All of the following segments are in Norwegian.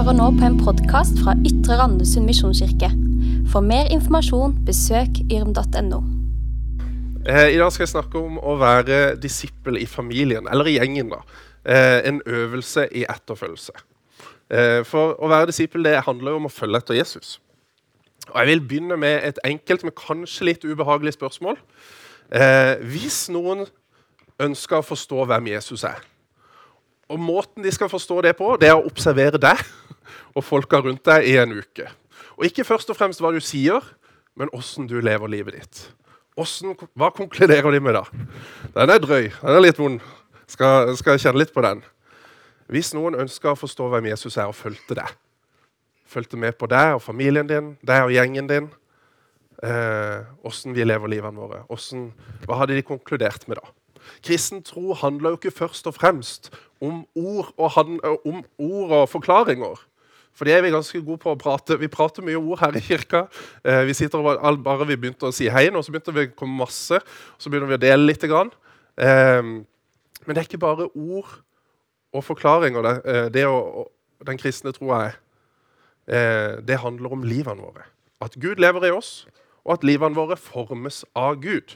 hører nå på en podcast fra Ytre Randesund Misjonskirke. For mer informasjon, besøk yrm.no. I dag skal jeg snakke om å være disippel i familien, eller i gjengen da. En øvelse i etterfølgelse. For å være disippel, det handler jo om å følge etter Jesus. Og jeg vil begynne med et enkelt, men kanskje litt ubehagelig spørsmål. Hvis noen ønsker å forstå hvem Jesus er, og måten de skal forstå det på, det er å observere deg og folka rundt deg i en uke. Og ikke først og fremst hva du sier, men hvordan du lever livet ditt. Hva konkluderer de med da? Den er drøy, den er litt vond. Skal kjenne litt på den. Hvis noen ønsker å forstå hvem Jesus er og følge deg, følge med på deg og familien din, deg og gjengen din, hvordan vi lever livene våre, hva hadde de konkludert med da? Kristen tro handler jo ikke først og fremst om ord og forklaringer. For det er vi ganske gode på å prate. Vi prater mye ord her i kirka. Vi sitter bare vi begynte å si hei nå, så begynte vi å komme masse, så begynner vi å dele litt grann. Men det er ikke bare ord og forklaringer. Den kristne tro det handler om livene våre. At Gud lever i oss, og at livene våre formes av Gud.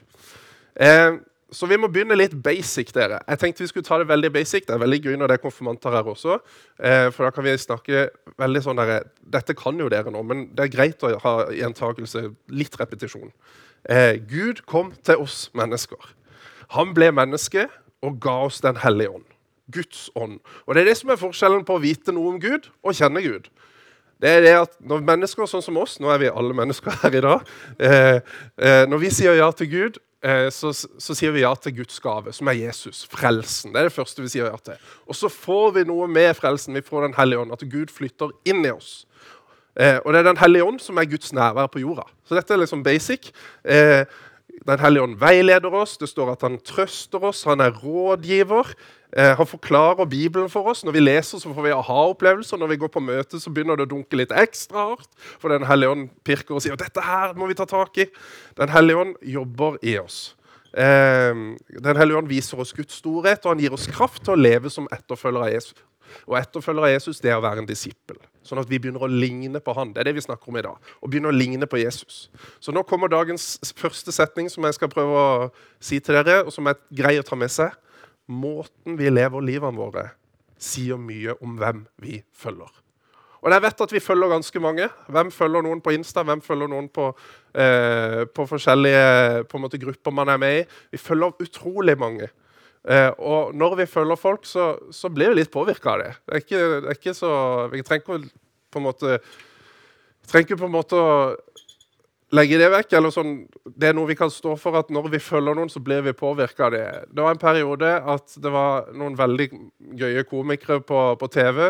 Så vi må begynne litt basic, dere. Jeg tenkte vi skulle ta det veldig basic. Det er veldig gøy når det er konfirmanter her også. For da kan vi snakke veldig sånn der, dette kan jo dere nå, men det er greit å ha gjentakelse, litt repetisjon. Gud kom til oss mennesker. Han ble menneske og ga oss den hellige ånd. Guds ånd. Og det er det som er forskjellen på å vite noe om Gud og kjenne Gud. Det er det at når mennesker sånn som oss, nå er vi alle mennesker her i dag, når vi sier ja til Gud, så sier vi ja til Guds gave, som er Jesus, frelsen. Det er det første vi sier ja til. Og så får vi noe med frelsen, vi får den hellige ånd, at Gud flytter inn i oss. Og det er den hellige ånd som er Guds nærvær på jorda. Så dette er liksom basic. Den hellige ånd veileder oss, det står at han trøster oss, han er rådgiver, han forklarer Bibelen for oss. Når vi leser så får vi aha-opplevelser, når vi går på møte så begynner det å dunke litt ekstra hardt, for den hellige ånd pirker og sier, dette her må vi ta tak i. Den hellige ånd jobber i oss. Den hellige ånd viser oss Guds storhet, og han gir oss kraft til å leve som etterfølger av Jesus. Og etterfølger av Jesus, det er å være en disippel. Sånn at vi begynner å ligne på han. Det er det vi snakker om i dag. Å begynne å ligne på Jesus. Så nå kommer dagens første setning som jeg skal prøve å si til dere, og som er grei å ta med seg. Måten vi lever livene våre sier mye om hvem vi følger. Og jeg vet at vi følger ganske mange. Hvem følger noen på Insta? Hvem følger noen på forskjellige på en måte, grupper man er med i? Vi følger utrolig mange. Og når vi følger folk, så blir vi litt påvirket av det. Det er ikke så... Vi trenger ikke på en måte å legge det vekk, eller sånn, det er noe vi kan stå for at når vi følger noen, så blir vi påvirket av det. Det var en periode at det var noen veldig gøye komikere på TV,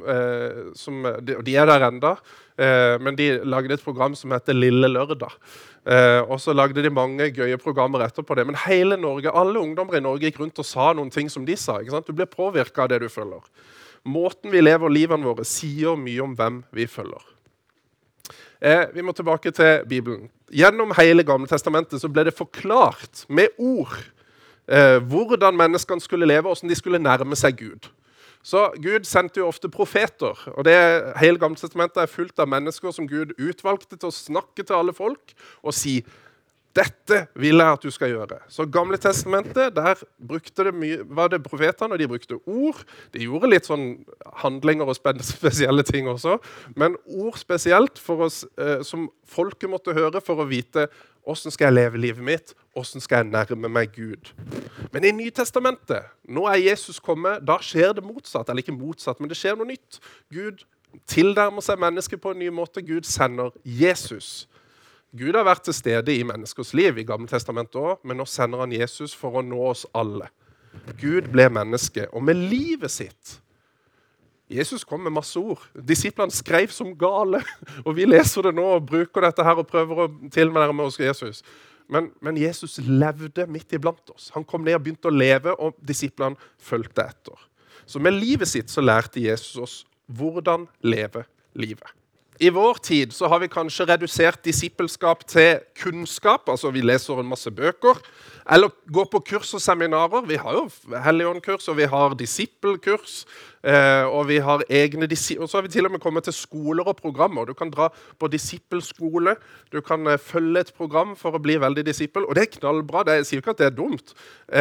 de er der enda, men de lagde et program som heter Lille Lørdag. Og så lagde de mange gøye programmer etterpå det. Men hele Norge, alle ungdommer i Norge gikk rundt og sa noen ting som de sa. Ikke sant? Du blir påvirket av det du følger. Måten vi lever livene våre sier mye om hvem vi følger. Vi må tilbake til Bibelen. Gjennom hele Gamle Testamentet så ble det forklart med ord hvordan menneskene skulle leve, og hvordan de skulle nærme seg Gud. Så Gud sendte jo ofte profeter, og hele Gamle Testamentet er fullt av mennesker som Gud utvalgte til å snakke til alle folk og si, dette vil jeg at du skal gjøre. Så Gamle Testamentet, der var det profetene, og de brukte ord. De gjorde litt sånn handlinger og spesielle ting også, men ord spesielt for oss, som folket måtte høre for å vite hvordan skal jeg leve livet mitt, hvordan skal jeg nærme meg Gud. Men i Nytestamentet, nå er Jesus kommet, da skjer det motsatt, eller ikke motsatt, men det skjer noe nytt. Gud tilnærmer seg mennesker på en ny måte, Gud sender Jesus. Gud har vært til stede i menneskers liv i Gamle Testamentet også, men nå sender han Jesus for å nå oss alle. Gud ble menneske, og med livet sitt. Jesus kom med masse ord. Disiplene skrev som gale, og vi leser det nå og bruker dette her og prøver å tilnærme oss Jesus. Men Jesus levde midt iblant oss. Han kom ned og begynte å leve, og disiplene fulgte etter. Så med livet sitt så lærte Jesus oss hvordan leve livet. I vår tid så har vi kanskje redusert disippelskap til kunnskap, altså vi leser en masse bøker, eller går på kurs og seminarer. Vi har jo Helligåndkurs, og vi har disippelkurs, og vi har egne og så har vi til og med kommet til skoler og programmer. Du kan dra på disippelskole, du kan følge et program for å bli veldig disippel, og det er knallbra, jeg sier ikke at det er dumt,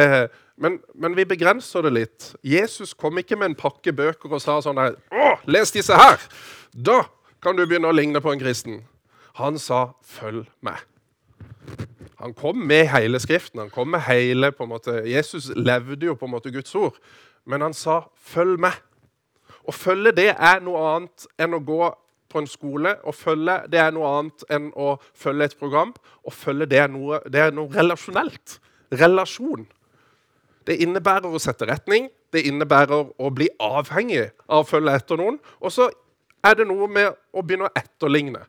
men vi begrenser det litt. Jesus kom ikke med en pakke bøker og sa sånn her, les disse her, da kan du begynne å ligne på en kristen. Han sa, følg meg. Han kom med hele skriften, han kom med hele, på en måte, Jesus levde jo på en måte Guds ord, men han sa, følg meg. Å følge det er noe annet enn å gå på en skole, å følge det er noe annet enn å følge et program, å følge det er noe relasjonelt. Relasjon. Det innebærer å sette retning, det innebærer å bli avhengig av å følge etter noen, og så er det noe med å begynne å etterligne.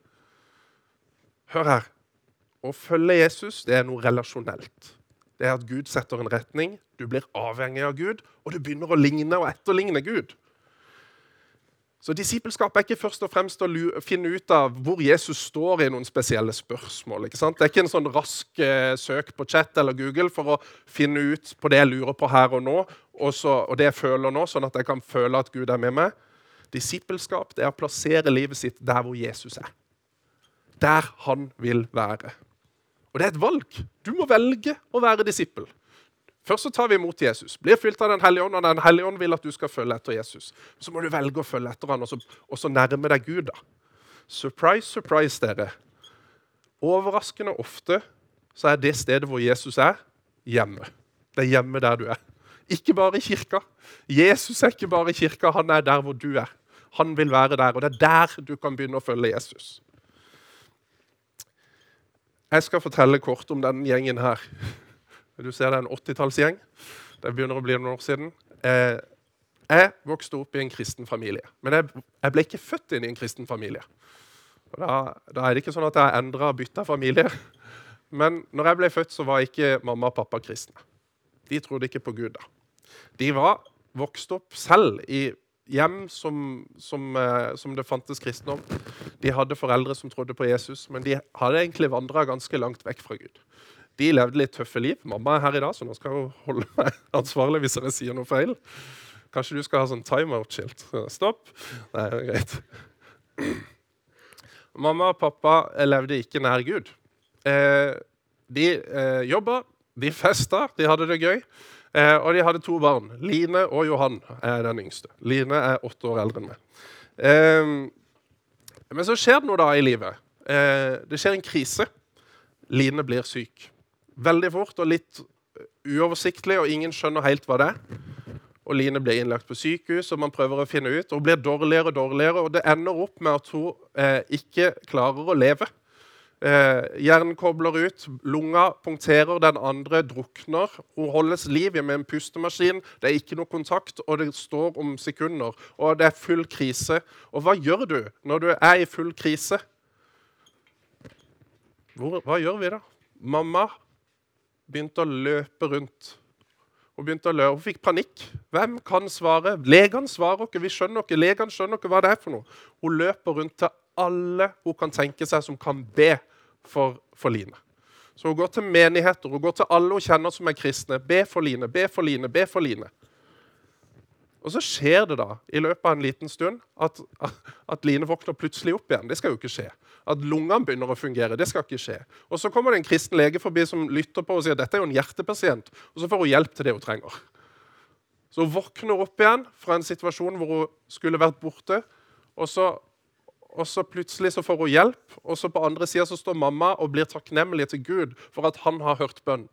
Hør her. Å følge Jesus, det er noe relasjonelt. Det er at Gud setter en retning, du blir avhengig av Gud, og du begynner å ligne og etterligne Gud. Så disippelskap er ikke først og fremst å finne ut av hvor Jesus står i noen spesielle spørsmål. Ikke sant? Det er ikke en sånn rask søk på chat eller Google for å finne ut på det jeg lurer på her og nå, og det jeg føler nå, sånn at jeg kan føle at Gud er med meg. Disippelskap, det er å plassere livet sitt der hvor Jesus er. Der han vil være. Og det er et valg. Du må velge å være disippel. Først så tar vi imot Jesus. Blir fylt av den hellige ånd, og den hellige ånd vil at du skal følge etter Jesus. Så må du velge å følge etter han, og så nærme deg Gud da. Surprise, surprise dere. Overraskende ofte så er det stedet hvor Jesus er, hjemme. Det er hjemme der du er. Ikke bare i kirka. Jesus er ikke bare i kirka, han er der hvor du er. Han vil være der, og det er der du kan begynne å følge Jesus. Jeg skal fortelle kort om denne gjengen her. Du ser det er en 80-tallsgjeng. Det begynner å bli noen år siden. Jeg vokste opp i en kristen familie, men jeg ble ikke født inn i en kristen familie. Og da er det ikke sånn at jeg endret bytte av familie. Men når jeg ble født, så var ikke mamma og pappa kristne. De trodde ikke på Gud da. De var vokst opp selv i hjem som det fantes kristendom. De hadde foreldre som trodde på Jesus, men de hadde egentlig vandret ganske langt vekk fra Gud. De levde litt tøffe liv. Mamma er her i dag, så nå skal hun holde meg ansvarlig hvis jeg sier noe feil. Kanskje du skal ha sånn timeout-skilt. Stopp. Nei, det er greit. Mamma og pappa levde ikke nær Gud. De jobbet, de festet, de hadde det gøy. Og de hadde 2 barn. Line og Johan er den yngste. Line er 8 år eldre enn meg. Men så skjer det noe da i livet. Det skjer en krise. Line blir syk. Veldig fort og litt uoversiktlig, og ingen skjønner helt hva det er. Og Line blir innlagt på sykehus, og man prøver å finne ut, og hun blir dårligere og dårligere, og det ender opp med at hun ikke klarer å leve. Hjernen kobler ut, lunga punkterer, den andre drukner, hun holdes liv med en pustemaskin, det er ikke noe kontakt, og det står om sekunder, og det er full krise. Og hva gjør du når du er i full krise? Hva gjør vi da? Mamma begynte å løpe rundt. Hun begynte å løpe, hun fikk panikk. Hvem kan svare? Legene svarer ikke, vi skjønner ikke, legene skjønner ikke hva det er for noe. Hun løper rundt til alle hun kan tenke seg som kan be for Line. Så hun går til menigheter, hun går til alle hun kjenner som er kristne. Be for Line, be for Line, be for Line. Og så skjer det da, i løpet av en liten stund, at Line våkner plutselig opp igjen. Det skal jo ikke skje. At lungene begynner å fungere, det skal ikke skje. Og så kommer det en kristen lege forbi som lytter på og sier, dette er jo en hjertepasient, og så får hun hjelp til det hun trenger. Så hun våkner opp igjen fra en situasjon hvor hun skulle vært borte, og så plutselig så får hun hjelp, og så på andre siden så står mamma og blir takknemlig til Gud for at han har hørt bønn.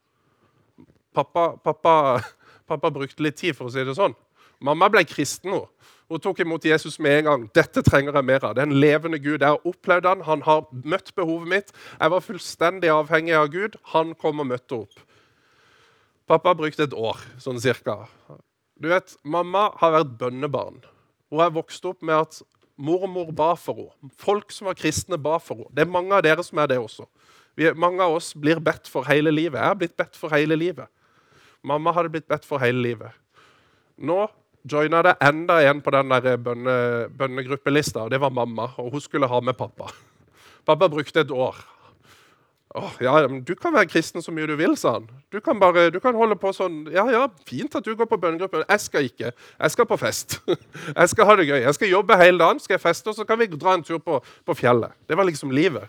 Pappa brukte litt tid for å si det sånn. Mamma ble kristen nå. Hun tok imot Jesus med en gang. Dette trenger jeg mer av. Det er en levende Gud. Jeg har opplevd han. Han har møtt behovet mitt. Jeg var fullstendig avhengig av Gud. Han kom og møtte opp. Pappa brukte et år, sånn cirka. Du vet, mamma har vært bønnebarn. Hun har vokst opp med at mormor ba for henne. Folk som var kristne ba for henne. Det er mange av dere som er det også. Mange av oss blir bedt for hele livet. Jeg har blitt bedt for hele livet. Mamma hadde blitt bedt for hele livet. Nå joinet det enda en på den der bønnegruppelista, og det var mamma, og hun skulle ha med pappa. Pappa brukte et år. Ja, men du kan være kristen så mye du vil, sa han. Du kan holde på sånn, ja, fint at du går på bønnegruppe. Jeg skal ikke, jeg skal på fest. Jeg skal ha det gøy, jeg skal jobbe hele dagen, skal jeg feste, og så kan vi dra en tur på fjellet. Det var liksom livet.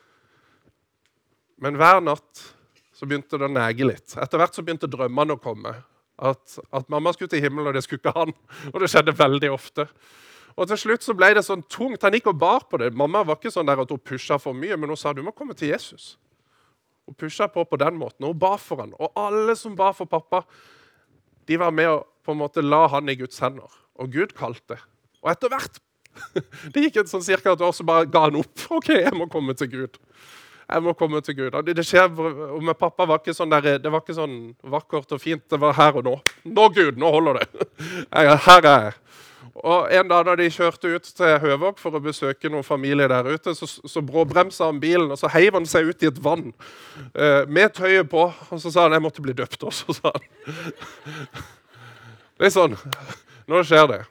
Men hver natt så begynte det å nege litt. Etter hvert så begynte drømmene å komme. At mamma skulle til himmelen, og det skulle ikke han. Og det skjedde veldig ofte. Og til slutt så ble det sånn tungt. Han gikk og bar på det. Mamma var ikke sånn der at hun pushet for mye, men hun sa, du må komme til Jesus. Hun pushet på den måten, og hun ba for han. Og alle som ba for pappa, de var med å på en måte la han i Guds hender. Og Gud kalte. Og etter hvert, det gikk sånn cirka et år, så bare ga han opp. Ok, jeg må komme til Gud. Jeg må komme til Gud. Og det skjer, og med pappa var ikke sånn der, det var ikke sånn vakkert og fint, det var her og nå. Nå Gud, nå holder det. Her er jeg. Og en dag da de kjørte ut til Høvåg for å besøke noen familie der ute, så bråbremsa han bilen, og så heiv han seg ut i et vann med tøyet på, og så sa han, jeg måtte bli døpt også, sa han. Det er sånn, nå skjer det.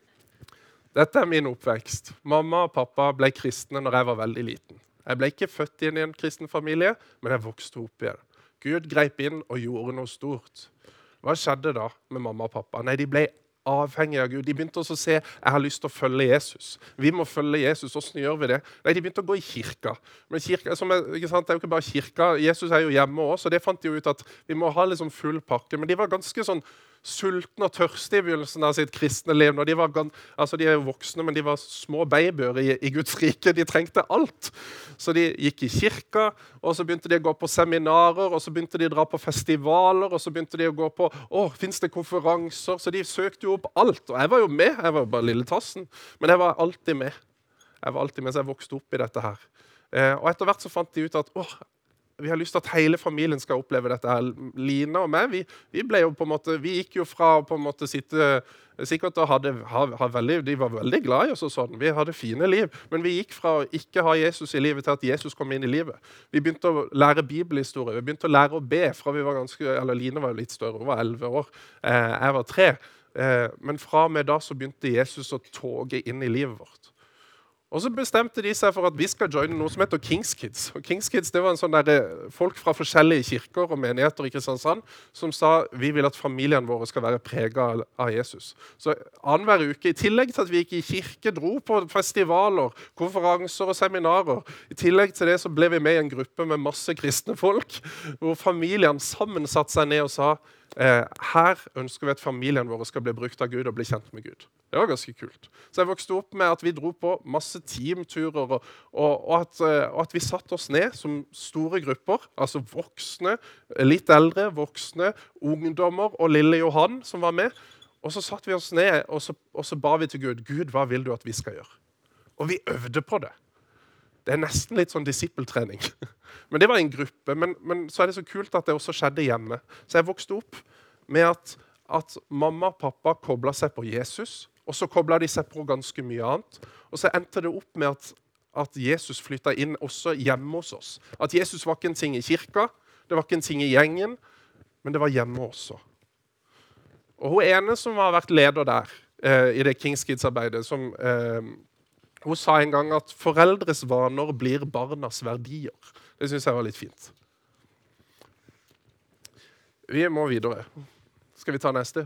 Dette er min oppvekst. Mamma og pappa ble kristne når jeg var veldig liten. Jeg ble ikke født inn i en kristen familie, men jeg vokste opp i det. Gud grep inn og gjorde noe stort. Hva skjedde da med mamma og pappa? Nei, de ble avhengig av Gud. De begynte også å se, jeg har lyst til å følge Jesus. Vi må følge Jesus. Hvordan gjør vi det? Nei, de begynte å gå i kirka. Men kirka, ikke sant, det er jo ikke bare kirka. Jesus er jo hjemme også, så det fant de jo ut at vi må ha liksom full pakke. Men de var ganske sånn sultne og tørste i begynnelsen av sitt kristne liv. Når de er jo voksne, men de var små babyer i Guds rike. De trengte alt. Så de gikk i kirka, og så begynte de å gå på seminarer, og så begynte de å dra på festivaler, og så begynte de å gå på, finnes det konferanser? Så de søkte jo opp alt. Og jeg var jo med, jeg var jo bare lille tassen, men jeg var alltid med. Så jeg vokste opp i dette her. Og etter hvert så fant de ut at, vi har lyst til at hele familien skal oppleve dette her. Lina og meg, vi ble jo på en måte, vi gikk jo fra å på en måte sitte, sikkert å de var veldig glad i oss og sånn, vi hadde fine liv, men vi gikk fra å ikke ha Jesus i livet til at Jesus kom inn i livet. Vi begynte å lære bibelhistorie, vi begynte å lære å be fra vi var Lina var jo litt større, hun var 11 år, jeg var 3, men fra og med da så begynte Jesus å toge inn i livet vårt. Og så bestemte de seg for at vi skal joine noe som heter Kings Kids. Og Kings Kids, det var en sånn der folk fra forskjellige kirker og menigheter i Kristiansand som sa, vi vil at familien våre skal være preget av Jesus. Så annenhver uke, i tillegg til at vi gikk i kirke, dro på festivaler, konferanser og seminarer, i tillegg til det så ble vi med i en gruppe med masse kristne folk, hvor familien sammen satte seg ned og sa, her ønsker vi at familien våre skal bli brukt av Gud og bli kjent med Gud. Det var ganske kult. Så jeg vokste opp med at vi dro på masse teamturer, og at vi satt oss ned som store grupper, altså voksne, litt eldre, voksne, ungdommer og lille Johan som var med. Og så satt vi oss ned, og så ba vi til Gud, Gud, hva vil du at vi skal gjøre? Og vi øvde på det. Det er nesten litt sånn disippeltrening. Men det var en gruppe, men så er det så kult at det også skjedde hjemme. Så jeg vokste opp med at mamma og pappa koblet seg på Jesus, og så koblet de seg på ganske mye annet. Og så endte det opp med at Jesus flyttet inn også hjemme hos oss. At Jesus var ikke en ting i kirka, det var ikke en ting i gjengen, men det var hjemme også. Og hun ene som har vært leder der i det Kings Kids-arbeidet, hun sa en gang at foreldres vaner blir barnas verdier. Det synes jeg var litt fint. Vi må videre. Skal vi ta neste?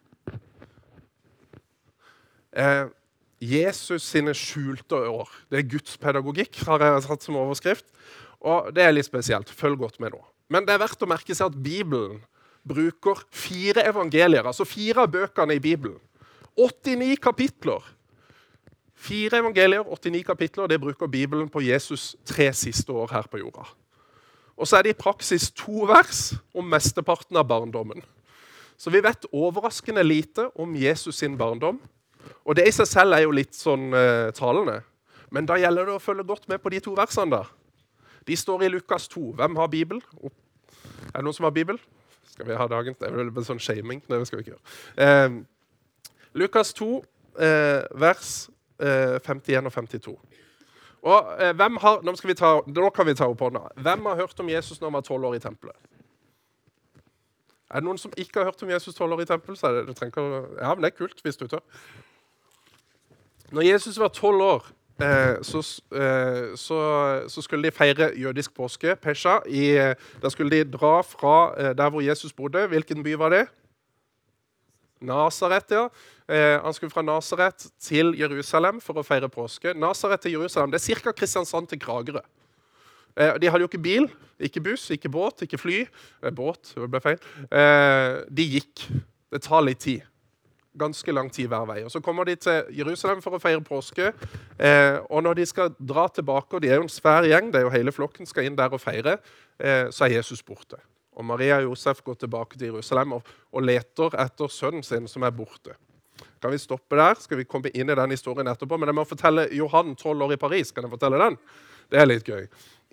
Jesus sine skjulte år. Det er Guds pedagogikk, har jeg satt som overskrift. Og det er litt spesielt. Følg godt med nå. Men det er verdt å merke seg at Bibelen bruker 4 evangelier, altså 4 av bøkene i Bibelen. 89 kapitler. 4 evangelier, 89 kapitler, det bruker Bibelen på Jesus 3 siste år her på jorda. Og så er det i praksis 2 vers om mesteparten av barndommen. Så vi vet overraskende lite om Jesus sin barndom. Og det i seg selv er jo litt sånn talende. Men da gjelder det å følge godt med på de 2 versene da. De står i Lukas 2. Hvem har Bibel? Er det noen som har Bibel? Skal vi ha dagen? Det er vel sånn shaming. Det skal vi ikke gjøre. Lukas 2, vers 51 og 52. Og nå kan vi ta opp hånda. Hvem har hørt om Jesus når han var 12 år i tempelet? Er det noen som ikke har hørt om Jesus 12 år i tempel? Så ja, men det er kult hvis du tør. Når Jesus var 12 år, så skulle de feire jødisk påske, Pesha. Da skulle de dra fra der hvor Jesus bodde. Hvilken by var det? Nazaret, ja. Han skulle fra Nazaret til Jerusalem for å feire påske. Nazaret til Jerusalem, det er cirka Kristiansand til Kragerø. De hadde jo ikke bil, ikke buss, ikke båt, ikke fly. Båt, det ble feil. De gikk. Det tar litt tid. Ganske lang tid hver vei. Og så kommer de til Jerusalem for å feire påske. Og når de skal dra tilbake, og de er jo en svær gjeng, det er jo hele flokken skal inn der og feire, så er Jesus borte. Og Maria og Josef går tilbake til Jerusalem og leter etter sønnen sin som er borte. Kan vi stoppe der? Skal vi komme inn i den historien etterpå? Men jeg må fortelle Johan 12 år i Paris. Kan jeg fortelle den? Det er litt gøy.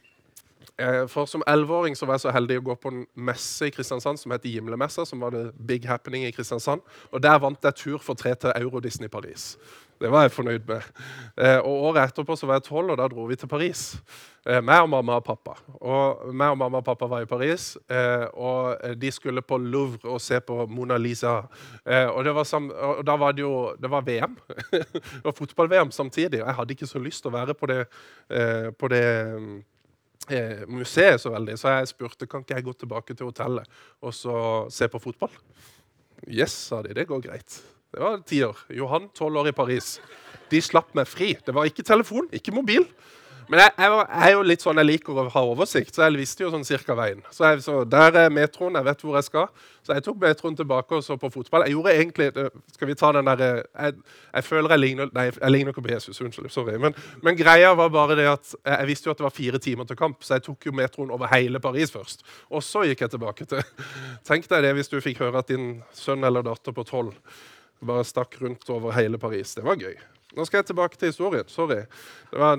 For som 11-åring så var jeg så heldig å gå på en messe i Kristiansand som heter Gimlemessa, som var det big happening i Kristiansand. Og der vant jeg tur for 3 til Euro Disney Paris. Det var jeg fornøyd med. Og året etterpå så var jeg 12, og da dro vi til Paris. Meg og mamma og pappa. Og meg og mamma og pappa var i Paris, og de skulle på Louvre og se på Mona Lisa. Og da var det var VM. Det var fotball-VM samtidig, og jeg hadde ikke så lyst til å være på det museet så veldig, så jeg spurte, kan ikke jeg gå tilbake til hotellet og så se på fotball? Yes, sa de, det går greit. Det var 10 år. Johan, 12 år i Paris. De slapp meg fri. Det var ikke telefon, ikke mobil. Men jeg er jo litt sånn, jeg liker å ha oversikt, så jeg visste jo sånn cirka veien. Så der er metroen, jeg vet hvor jeg skal. Så jeg tok metroen tilbake og så på fotball. Jeg gjorde egentlig, skal vi ta den der, jeg føler jeg ligner ikke på Jesus, unnskyld, sorry. Men greia var bare det at jeg visste jo at det var 4 timer til kamp, så jeg tok jo metroen over hele Paris først. Og så gikk jeg tilbake til, tenk deg det hvis du fikk høre at din sønn eller datter på 12 bare stakk rundt over hele Paris. Det var gøy. Nå skal jeg tilbake til historien. Sorry. Det var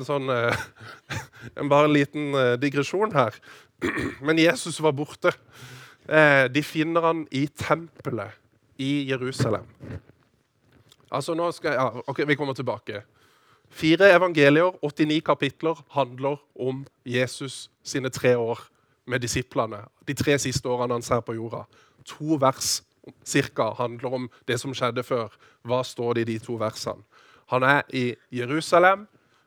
bare en liten digresjon her. Men Jesus var borte. De finner han i tempelet i Jerusalem. Altså nå ok, vi kommer tilbake. 4 evangelier, 89 kapitler handler om Jesus sine 3 år med disiplene. De 3 siste årene han ser på jorda. 2 vers cirka handler om det som skjedde før. Hva står det i de 2 versene? Han er i Jerusalem.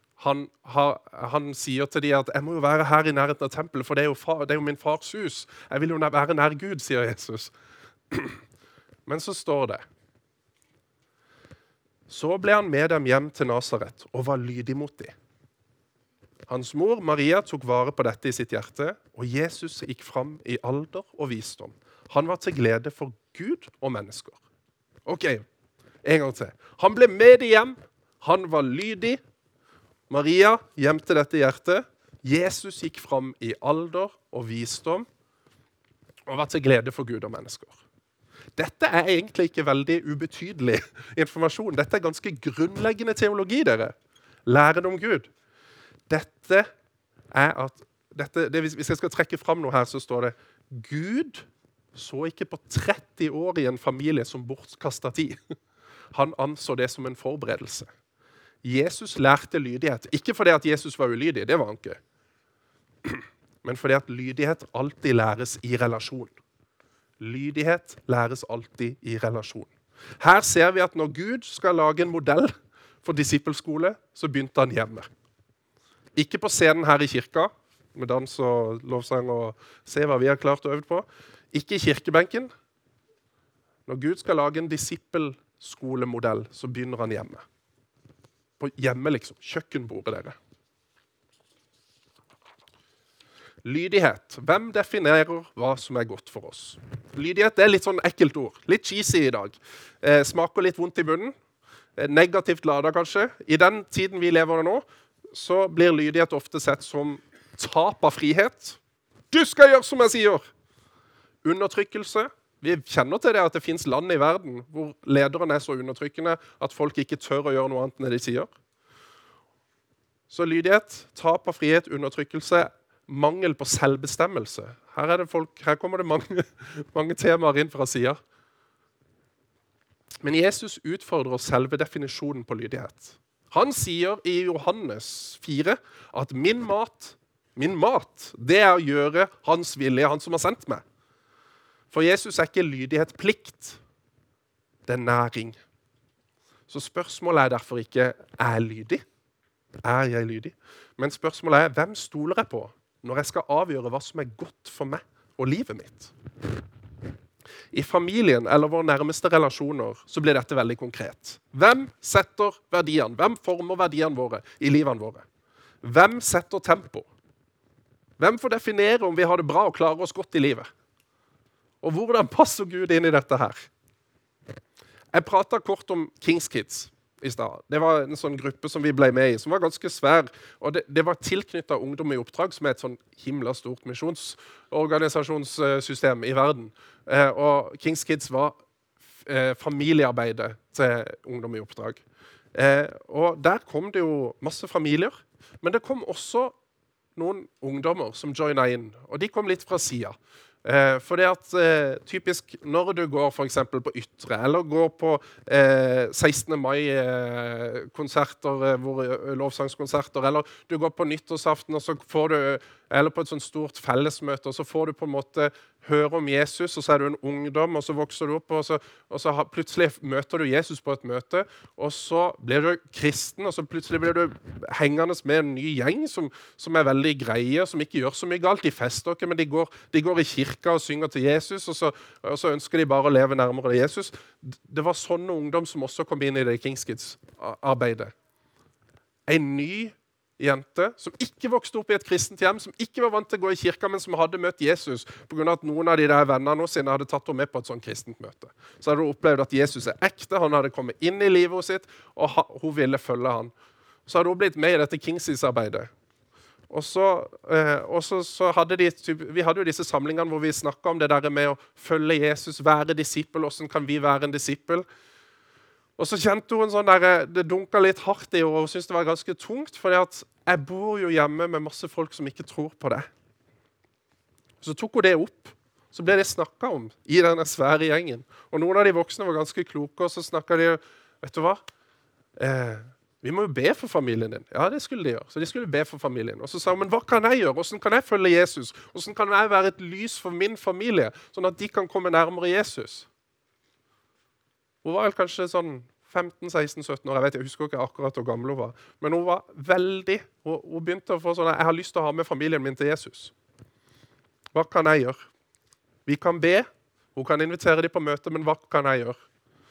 Han sier til dem at jeg må jo være her i nærheten av tempelet, for det er jo min fars hus. Jeg vil jo være nær Gud, sier Jesus. Men så står det, så ble han med dem hjem til Nazaret og var lydig mot dem. Hans mor, Maria, tok vare på dette i sitt hjerte, og Jesus gikk fram i alder og visdom. Han var til glede for Gud og mennesker. Ok, en gang til. Han ble med dem hjem. Han var lydig. Maria gjemte dette i hjertet. Jesus gikk fram i alder og visdom og var til glede for Gud og mennesker. Dette er egentlig ikke veldig ubetydelig informasjon. Dette er ganske grunnleggende teologi, dere. Læren om Gud. Dette er at hvis jeg skal trekke fram noe her, så står det Gud så ikke på 30 år i en familie som bortkastet tid. Han anså det som en forberedelse. Jesus lærte lydighet. Ikke fordi at Jesus var ulydig, det var han ikke. Men fordi at lydighet alltid læres i relasjon. Lydighet læres alltid i relasjon. Her ser vi at når Gud skal lage en modell for disippelskole, så begynte han hjemme. Ikke på scenen her i kirka, med dans og lovsang og se hva vi har klart å øve på. Ikke i kirkebenken. Når Gud skal lage en disippelskolemodell, så begynner han hjemme. På hjemme liksom, kjøkkenbordet dere. Lydighet. Hvem definerer hva som er godt for oss? Lydighet er litt sånn ekkelt ord. Litt cheesy i dag. Smaker litt vondt i munnen. Negativt ladet kanskje. I den tiden vi lever nå, så blir lydighet ofte sett som tap av frihet. Du skal gjøre som jeg sier! Undertrykkelse. Vi kjenner til det at det finnes land i verden hvor lederen er så undertrykkende at folk ikke tør å gjøre noe annet enn det de sier. Så lydighet, tap av frihet, undertrykkelse, mangel på selvbestemmelse. Her kommer det mange temaer inn fra siden. Men Jesus utfordrer selve definisjonen på lydighet. Han sier i Johannes 4 at min mat, det er å gjøre hans vilje, han som har sendt meg. For Jesus ikke lydighet plikt, det næring. Så spørsmålet derfor ikke, jeg lydig? Jeg lydig? Men spørsmålet hvem stoler jeg på når jeg skal avgjøre hva som godt for meg og livet mitt? I familien eller våre nærmeste relasjoner så blir dette veldig konkret. Hvem setter verdiene? Hvem former verdiene våre i livene våre? Hvem setter tempo? Hvem får definere om vi har det bra og klarer oss godt i livet? Og hvordan passer Gud inn i dette her? Jeg pratet kort om King's Kids i stad. Det var en sånn gruppe som vi ble med i, som var ganske svær. Og det var tilknyttet Ungdom i oppdrag, som et sånn himla stort misjonsorganisasjonssystem i verden. Og King's Kids var familiearbeidet til Ungdom i oppdrag. Og der kom det jo masse familier, men det kom også noen ungdommer som joinet inn, og de kom litt fra siden. For det at typisk når du går for eksempel på Ytre, eller går på 16. mai-konserter, lovsangskonserter, eller du går på nyttårsaften, og så får du, eller på et sånt stort fellesmøte, og så får du på en måte høre om Jesus, og så er du en ungdom, og så vokser du opp, og så plutselig møter du Jesus på et møte, og så blir du kristen, og så plutselig blir du hengende med en ny gjeng som veldig greie, som ikke gjør så mye galt. De fester ikke, men de går i kirka og synger til Jesus, og så ønsker de bare å leve nærmere Jesus. Det var sånne ungdom som også kom inn i det King's Kids-arbeidet. En ny jente som ikke vokste opp i et kristent hjem, som ikke var vant til å gå i kirka, men som hadde møtt Jesus på grunn av at noen av de der vennene sine hadde tatt henne med på et sånt kristent møte. Så hadde hun opplevd at Jesus ekte, han hadde kommet inn i livet sitt, og hun ville følge han. Så hadde hun blitt med i dette King's Kids-arbeidet. Og så hadde vi hadde jo disse samlingene hvor vi snakket om det der med å følge Jesus, være disippel, hvordan kan vi være en disippel? Og så kjente hun sånn der, det dunket litt hardt i henne, og hun syntes det var ganske tungt, fordi at jeg bor jo hjemme med masse folk som ikke tror på det. Så tok hun det opp, så ble det snakket om i denne svære gjengen. Og noen av de voksne var ganske kloke, og så snakket de, vet du hva? Vi må jo be for familien din. Ja, det skulle de gjøre. Så de skulle be for familien. Og så sa hun, men hva kan jeg gjøre? Hvordan kan jeg følge Jesus? Hvordan kan jeg være et lys for min familie, sånn at de kan komme nærmere Jesus? Hun var kanskje sånn 15, 16, 17 år, jeg husker ikke akkurat hvor gammel hun var. Men hun var hun begynte å få sånn, jeg har lyst til å ha med familien min til Jesus. Hva kan jeg gjøre? Vi kan be, hun kan invitere dem på møte, men hva kan jeg gjøre?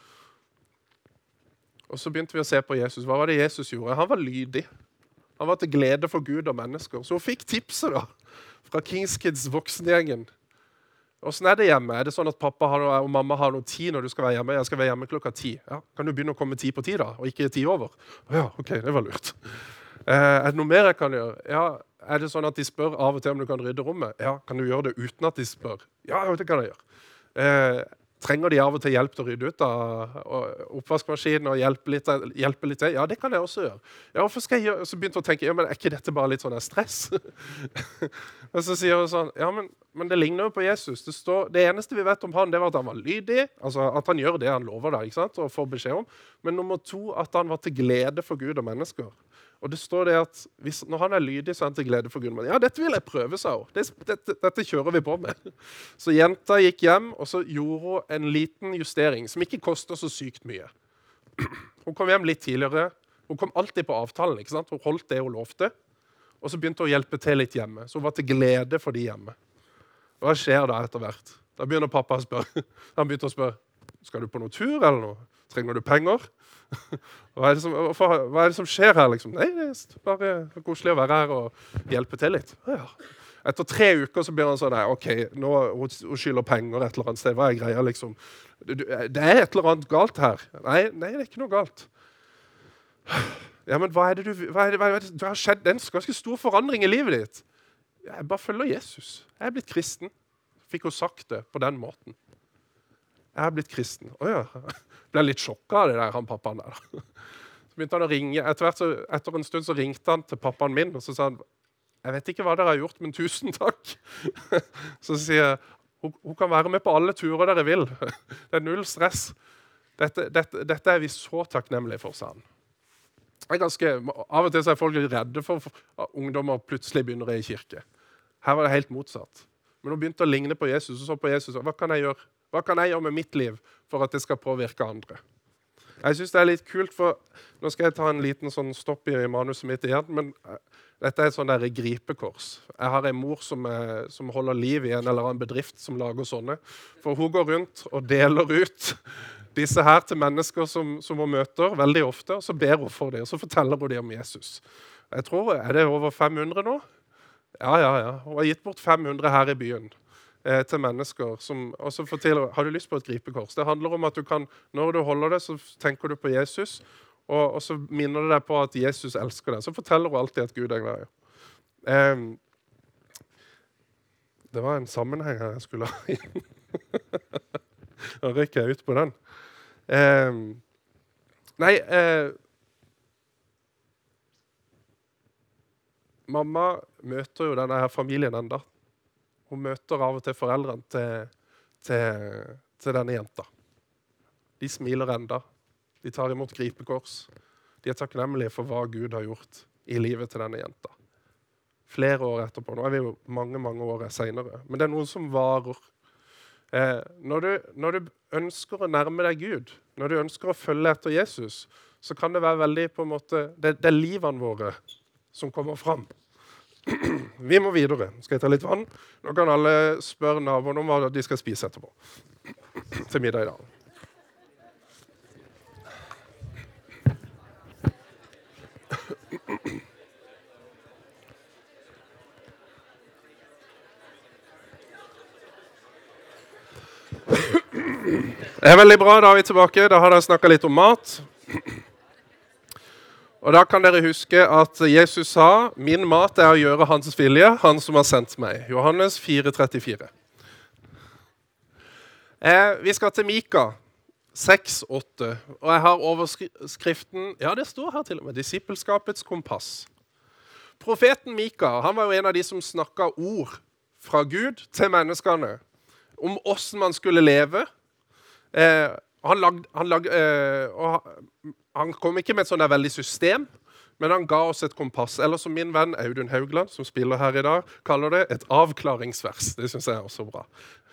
Og så begynte vi å se på Jesus. Hva var det Jesus gjorde? Han var lydig. Han var til glede for Gud og mennesker. Så hun fikk tipset da, fra King's Kids voksengjengen. Hvordan er det hjemme? Er det sånn at pappa og mamma har noe tid når du skal være hjemme? Jeg skal være hjemme klokka 10. Ja, kan du begynne å komme 10 på 10 da, og ikke 10 over? Ja, ok, det var lurt. Er det noe mer jeg kan gjøre? Ja, er det sånn at de spør av og til om du kan rydde rommet? Ja, kan du gjøre det uten at de spør? Ja, det kan jeg gjøre. Trenger de av og til hjelp til å rydde ut av oppvaskmaskinen og hjelpe litt til? Ja, det kan jeg også gjøre. Ja, hvorfor skal jeg gjøre? Så begynte jeg å tenke, ja, men er ikke dette bare litt sånn stress? Og så sier hun sånn, ja, men det ligner jo på Jesus. Det eneste vi vet om han, det var at han var lydig, altså at han gjør det han lover der, ikke sant? Og får beskjed om. Men nummer 2, at han var til glede for Gud og mennesker. Og det står det at når han er lydig, så er han til glede for Gud. Men ja, dette vil jeg prøve, sa hun. Dette kjører vi på med. Så jenta gikk hjem, og så gjorde hun en liten justering, som ikke koster så sykt mye. Hun kom hjem litt tidligere. Hun kom alltid på avtalen, ikke sant? Hun holdt det hun lovte. Og så begynte hun å hjelpe til litt hjemme. Så hun var til glede for de hjemme. Hva skjer da etter hvert? Da begynner pappa å spørre. Han begynte å spørre, skal du på noen tur eller noe? Trenger du penger? Hva er det som skjer her, liksom? Nei, det er bare koselig å være her og hjelpe til litt. Ja. Etter 3 uker så blir han sånn, ok, nå hun skylder penger et eller annet sted. Hva er greia, liksom? Det er et eller annet galt her. Nei, det er ikke noe galt. Ja, men hva er det du har skjedd? Det er en ganske stor forandring i livet ditt. Jeg bare følger Jesus. Jeg er blitt kristen. Fikk hun sagt det på den måten. Jeg er blitt kristen. Åja, ble litt sjokket av det der, han pappaen der. Så begynte han å ringe. Etter en stund så ringte han til pappaen min, og så sa han, jeg vet ikke hva dere har gjort, men tusen takk. Så sier jeg, hun kan være med på alle turer dere vil. Det er null stress. Dette er vi så takknemlige for, sa han. Av og til så er folk redde for at ungdommer plutselig begynner i kirke. Her var det helt motsatt. Men hun begynte å ligne på Jesus, og så på Jesus, hva kan jeg gjøre? Hva kan jeg gjøre med mitt liv for at det skal påvirke andre? Jeg synes det litt kult, for nå skal jeg ta en liten sånn stopp i manuset mitt igjen, men dette et sånn der gripekors. Jeg har en mor som holder liv i en eller annen bedrift som lager sånne, for hun går rundt og deler ut disse her til mennesker som hun møter veldig ofte, og så ber hun for dem, og så forteller hun dem om Jesus. Jeg tror, det over 500 nå? Ja. Hun har gitt bort 500 her i byen til mennesker som også forteller, har du lyst på et gripekors? Det handler om at du kan, når du holder det, så tenker du på Jesus, og så minner du deg på at Jesus elsker deg. Så forteller hun alltid at Gud er glad i. Det var en sammenheng her jeg skulle ha inn. Da rykker jeg ut på den. Mamma møter jo denne her familien enda. Hun møter av og til foreldrene til denne jenta. De smiler enda. De tar imot gripekors. De er takknemlige for hva Gud har gjort i livet til denne jenta. Flere år etterpå. Nå er vi jo mange år senere. Men det er noe som varer. Når du ønsker å nærme deg Gud, når du ønsker å følge etter Jesus, så kan det være veldig på en måte, det er livene våre som kommer fram. Vi må videre. Skal jeg ta litt vann? Nå kan alle spørre naboen om hva de skal spise etterpå. Til middag i dag. Det er veldig bra, da er vi tilbake. Da har jeg snakket litt om mat. Og da kan dere huske at Jesus sa, min mat er å gjøre hans vilje, han som har sendt meg. Johannes 4,34. Vi skal til Mika 6,8. Og jeg har overskriften, ja det står her til og med, disippelskapets kompass. Profeten Mika, han var jo en av de som snakket ord fra Gud til menneskene, om hvordan man skulle leve. Han kom ikke med et sånt veldig system, men han ga oss et kompass. Eller som min venn Audun Haugland, som spiller her i dag, kaller det et avklaringsvers. Det synes jeg er også bra.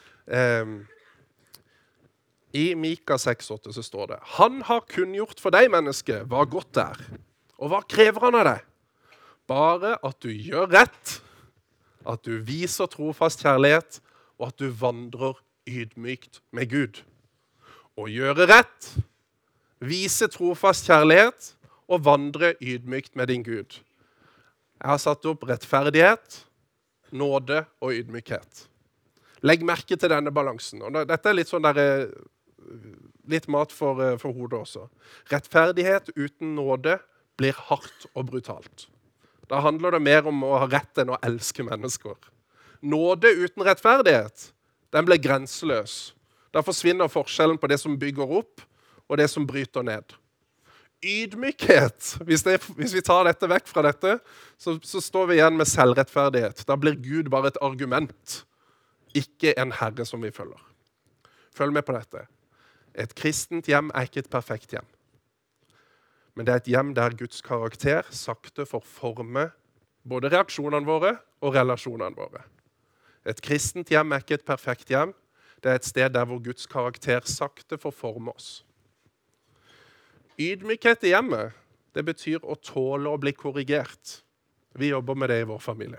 I Mika 6,8 så står det, han har kunngjort for deg, menneske, hva godt er. Og hva krever han av deg? Bare at du gjør rett, at du viser trofast kjærlighet, og at du vandrer ydmykt med Gud. Å gjøre rett, vise trofast kjærlighet og vandre ydmykt med din Gud. Jeg har satt opp rettferdighet, nåde og ydmykhet. Legg merke til denne balansen. Og dette er litt sånn litt mat for hodet også. Rettferdighet uten nåde blir hardt og brutalt. Da handler det mer om å ha rett enn å elske mennesker. Nåde uten rettferdighet, den blir grenseløs. Da forsvinner forskjellen på det som bygger opp, og det som bryter ned. Ydmykhet, hvis vi tar dette vekk fra dette, så står vi igjen med selvrettferdighet. Da blir Gud bare et argument, ikke en herre som vi følger. Følg med på dette. Et kristent hjem er ikke et perfekt hjem. Men det er et hjem der Guds karakter sakte får forme både reaksjonene våre og relasjonene våre. Et kristent hjem er ikke et perfekt hjem. Det er et sted der hvor Guds karakter sakte får forme oss. Ydmykhet i hjemmet, det betyr å tåle å bli korrigert. Vi jobber med det i vår familie.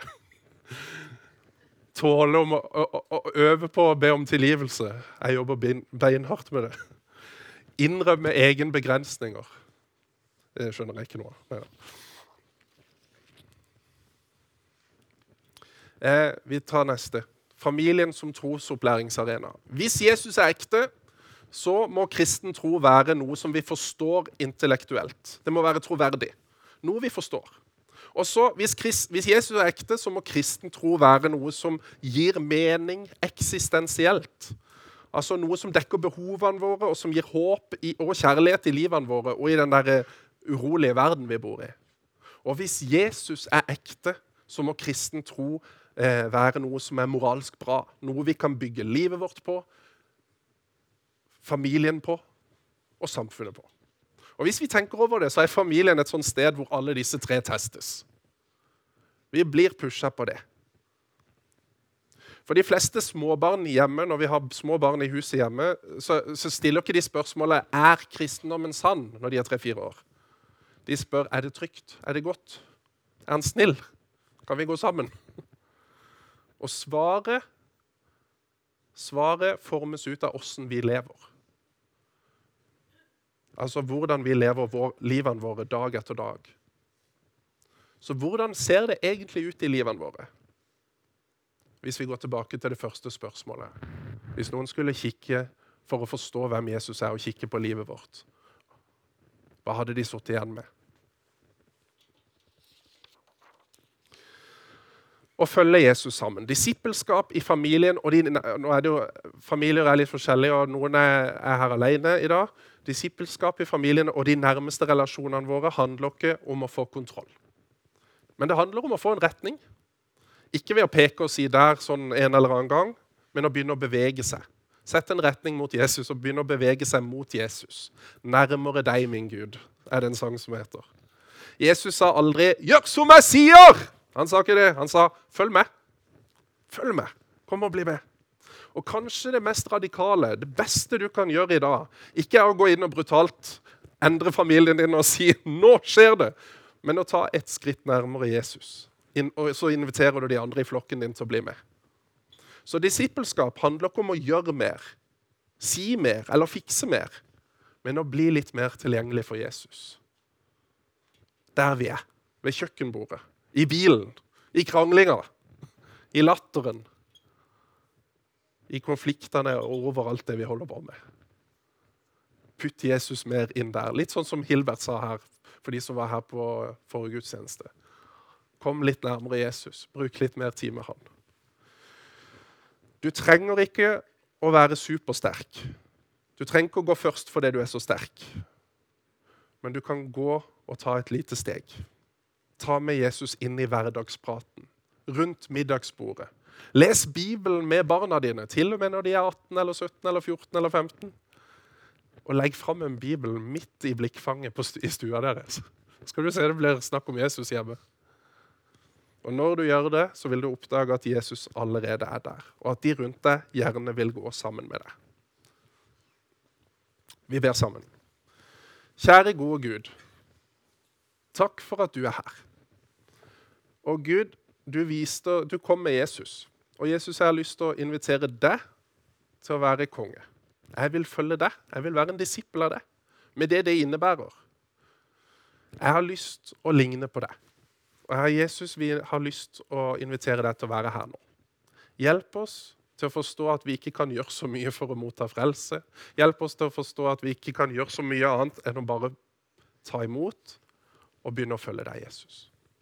Tåle å øve på å be om tilgivelse. Jeg jobber beinhardt med det. Innrømme egen begrensninger. Det skjønner jeg ikke noe av. Vi tar neste. Familien som trosopplæringsarena. Hvis Jesus er ekte, så må kristen tro være noe som vi forstår intellektuelt. Det må være troverdig. Noe vi forstår. Og så, hvis Jesus er ekte, så må kristen tro være noe som gir mening eksistensielt. Altså noe som dekker behovene våre, og som gir håp og kjærlighet i livene våre, og i den der urolige verden vi bor i. Og hvis Jesus er ekte, så må kristen tro være noe som er moralsk bra. Noe vi kan bygge livet vårt på, familien på og samfunnet på. Og hvis vi tenker over det, så er familien et sånt sted hvor alle disse tre testes. Vi blir pushet på det. For de fleste småbarn hjemme, når vi har små barn i huset hjemme, så stiller ikke de spørsmålet, er kristendommen sann, når de er 3-4 år? De spør, er det trygt? Er det godt? Er han snill? Kan vi gå sammen? Og svaret formes ut av hvordan vi lever. Altså hvordan vi lever livene våre dag etter dag. Så hvordan ser det egentlig ut i livene våre? Hvis vi går tilbake til det første spørsmålet. Hvis noen skulle kikke for å forstå hvem Jesus er og kikke på livet vårt, hva hadde de sittet igjen med? Å følge Jesus sammen. Disippelskap i familien, og nå er det jo, familier er litt forskjellige, og noen er her alene i dag. Disippelskap i familien og de nærmeste relasjonene våre handler ikke om å få kontroll. Men det handler om å få en retning. Ikke ved å peke og si der sånn en eller annen gang, men å begynne å bevege seg. Sette en retning mot Jesus og begynne å bevege seg mot Jesus. Nærmere deg, min Gud, er det en sang som heter. Jesus sa aldri, gjør som jeg sier! Han sa ikke det. Han sa, følg med. Følg med. Kom og bli med. Og kanskje det mest radikale, det beste du kan gjøre i dag, ikke er å gå inn og brutalt endre familien din og si, nå skjer det, men å ta et skritt nærmere Jesus. Og så inviterer du de andre i flokken din til å bli med. Så disippelskap handler ikke om å gjøre mer, si mer eller fikse mer, men å bli litt mer tilgjengelig for Jesus. Der vi er, ved kjøkkenbordet, i bilen, i kranglinga, i latteren, i konfliktene og overalt det vi holder på med. Putt Jesus mer inn der. Litt sånn som Hilbert sa her, for de som var her på forrige gudstjeneste. Kom litt nærmere Jesus. Bruk litt mer tid med han. Du trenger ikke å være supersterk. Du trenger ikke å gå først fordi du er så sterk. Men du kan gå og ta et lite steg. Ta med Jesus inn i hverdagspraten. Rundt middagsbordet. Les Bibelen med barna dine, til og med når de er 18 eller 17 eller 14 eller 15. Og legg frem en Bibel midt i blikkfanget i stua deres. Skal du se det blir snakk om Jesus hjemme. Og når du gjør det, så vil du oppdage at Jesus allerede er der. Og at de rundt deg gjerne vil gå sammen med deg. Vi ber sammen. Kjære gode Gud, takk for at du er her. Og Gud, du kom med Jesus. Og Jesus, jeg har lyst til å invitere deg til å være konge. Jeg vil følge deg. Jeg vil være en disippel av deg. Med det innebærer. Jeg har lyst å ligne på deg. Og Herre Jesus, vi har lyst å invitere deg til å være her nå. Hjelp oss til å forstå at vi ikke kan gjøre så mye for å motta frelse. Hjelp oss til å forstå at vi ikke kan gjøre så mye annet enn å bare ta imot og begynne å følge deg, Jesus.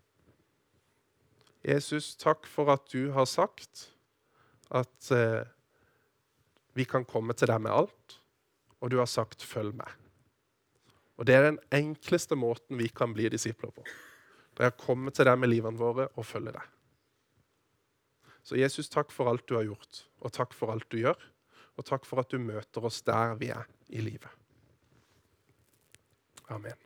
Jesus, takk for at du har sagt at vi kan komme til deg med alt, og du har sagt, følg meg. Og det er den enkleste måten vi kan bli disipler på. Det er å komme til deg med livene våre og følge deg. Så Jesus, takk for alt du har gjort, og takk for alt du gjør, og takk for at du møter oss der vi er i livet. Amen.